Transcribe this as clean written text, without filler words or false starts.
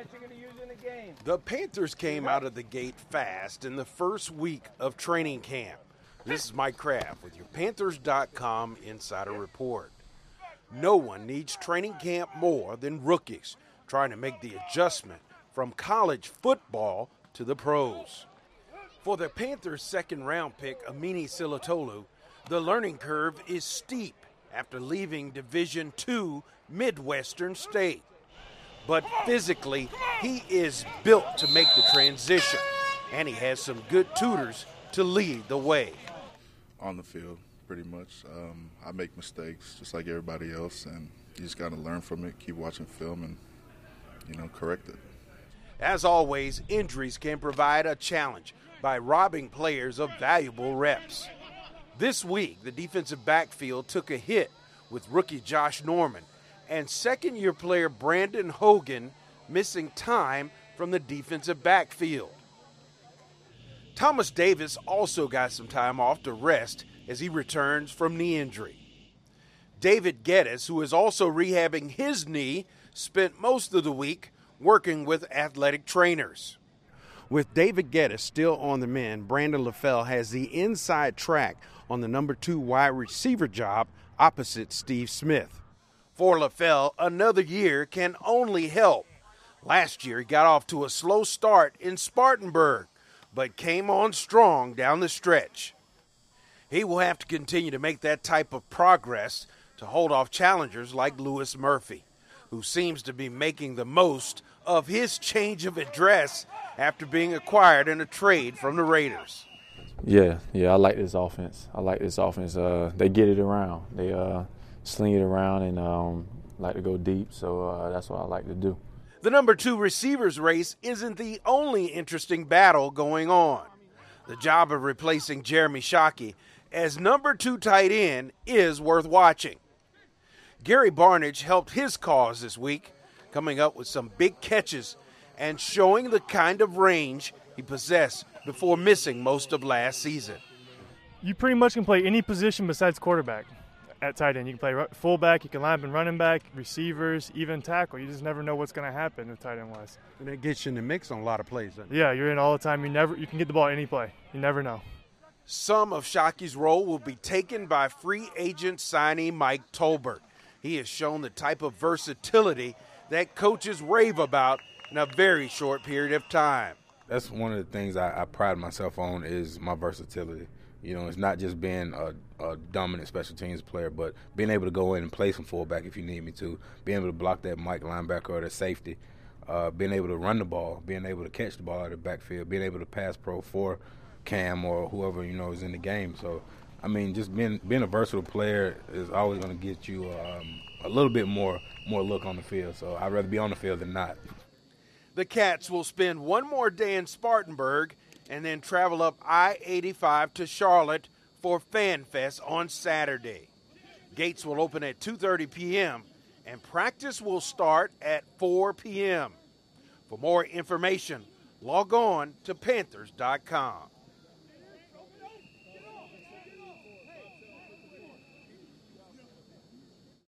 The Panthers came out of the gate fast in the first week of training camp. This is Mike Kraft with your Panthers.com Insider Report. No one needs training camp more than rookies trying to make the adjustment from college football to the pros. For the Panthers' second-round pick, Amini Silatolu, the learning curve is steep after leaving Division II Midwestern State. But physically, he is built to make the transition, and he has some good tutors to lead the way. On the field, pretty much. I make mistakes just like everybody else, and you just got to learn from it, keep watching film, and, correct it. As always, injuries can provide a challenge by robbing players of valuable reps. This week, the defensive backfield took a hit with rookie Josh Norman and second-year player Brandon Hogan missing time from the defensive backfield. Thomas Davis also got some time off to rest as he returns from knee injury. David Geddes, who is also rehabbing his knee, spent most of the week working with athletic trainers. With David Geddes still on the mend, Brandon LaFell has the inside track on the number 2 wide receiver job opposite Steve Smith. For LaFell, another year can only help. Last year, he got off to a slow start in Spartanburg, but came on strong down the stretch. He will have to continue to make that type of progress to hold off challengers like Louis Murphy, who seems to be making the most of his change of address after being acquired in a trade from the Raiders. Yeah, I like this offense. They get it around. They sling it around and like to go deep, so that's what I like to do. The number 2 receivers race isn't the only interesting battle going on. The job of replacing Jeremy Shockey as number 2 tight end is worth watching. Gary Barnidge helped his cause this week, coming up with some big catches and showing the kind of range he possessed before missing most of last season. You pretty much can play any position besides quarterback at tight end. You can play fullback, you can line up and running back, receivers, even tackle. You just never know what's going to happen in tight end wise. And that gets you in the mix on a lot of plays. Yeah, you're in all the time. You can get the ball any play. You never know. Some of Shockey's role will be taken by free agent signee Mike Tolbert. He has shown the type of versatility that coaches rave about in a very short period of time. That's one of the things I pride myself on is my versatility. It's not just being a dominant special teams player, but being able to go in and play some fullback if you need me to, being able to block that Mike linebacker or that safety, being able to run the ball, being able to catch the ball out of the backfield, being able to pass pro for Cam or whoever, is in the game. So, just being a versatile player is always going to get you a little bit more look on the field. So I'd rather be on the field than not. The Cats will spend one more day in Spartanburg and then travel up I-85 to Charlotte for Fan Fest on Saturday. Gates will open at 2:30 p.m. and practice will start at 4 p.m. For more information, log on to Panthers.com.